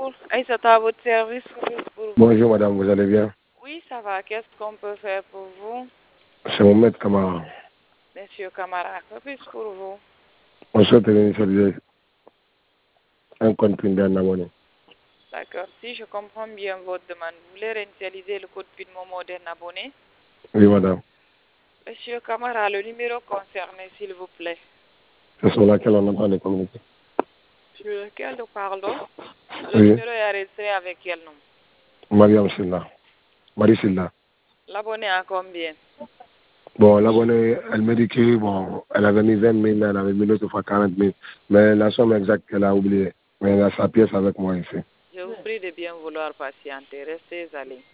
bonjour. Aïssa, à votre service. Bonjour madame, vous allez bien? Oui, ça va. Qu'est-ce qu'on peut faire pour vous? C'est mon maître Camara. Monsieur Camara, que puis-je pour vous? On souhaite initialiser un compte PIN d'un abonné. D'accord. Si je comprends bien votre demande, vous voulez réinitialiser le code PIN Momo d'un abonné? Oui madame. Monsieur Camara, le numéro concerné, s'il vous plaît. C'est sur laquelle on entend les communiquer. Sur lequel nous parlons? Le Oui. numéro est enregistré avec quel nom? Mariam Silla. Marie Silla. L'abonné a combien? Bon, l'abonné, elle me dit que, bon, elle avait mis 20 000, elle avait mis l'autre fois 40 000. Mais la somme exacte, elle a oublié. Mais elle a sa pièce avec moi ici. Je vous prie de bien vouloir patienter. Restez en ligne.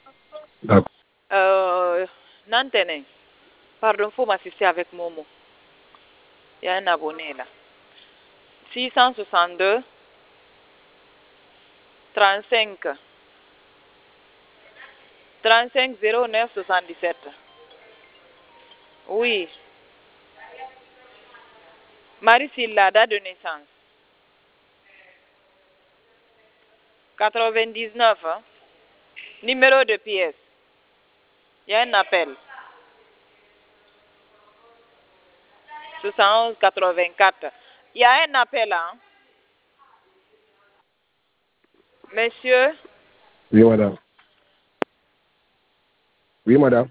D'accord. Nantene, pardon, faut m'assister avec Momo. Il y a un abonné là. 662 35 35 09 77. Oui. Marie Silla, date de naissance. 99. Hein? Numéro de pièce. Il y a un appel. 71 84. Il y a un appel, hein? Monsieur? Oui, madame. Oui, madame.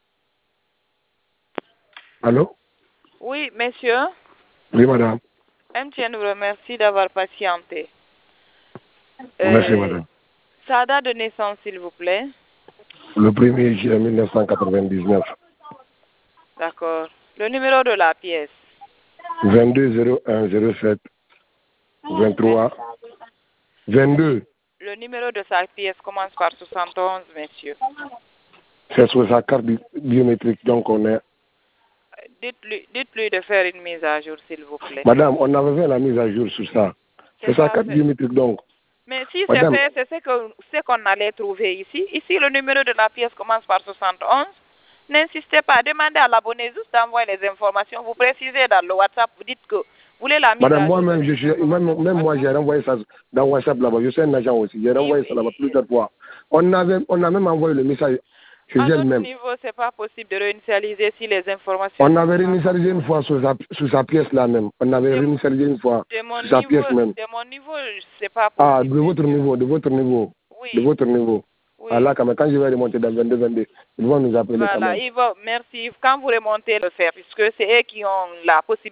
Allô? Oui, monsieur? Oui, madame. MTN vous remercie d'avoir patienté. Merci, madame. Sa date de naissance, s'il vous plaît. Le 1er juillet 1999. D'accord. Le numéro de la pièce. 22 01 07 23 22. Le numéro de sa pièce commence par 71, monsieur. C'est sur sa carte biométrique, donc on est... Dites-lui de faire une mise à jour, s'il vous plaît. Madame, on avait fait la mise à jour sur ça. C'est sa carte biométrique, donc. Mais si Madame, c'est fait, c'est ce qu'on allait trouver ici. Ici, le numéro de la pièce commence par 71. N'insistez pas, demandez à l'abonné juste d'envoyer les informations. Vous précisez dans le WhatsApp, vous dites que vous voulez la mise madame, à jour. moi-même, même moi, j'ai renvoyé ça dans WhatsApp là-bas. Je suis un agent aussi. J'ai renvoyé ça là-bas plusieurs fois. On a même envoyé le message chez à elle-même. Niveau, c'est pas possible de réinitialiser si les informations. On avait réinitialisé une fois sur sa pièce là même. On avait réinitialisé une fois sur sa pièce même. De mon niveau, c'est pas possible. Ah, de votre niveau. Oui. De votre niveau. Oui. Alors, quand je vais remonter dans 22, ils vont nous appeler quand même. Voilà, merci. Quand vous remontez le faire, puisque c'est eux qui ont la possibilité.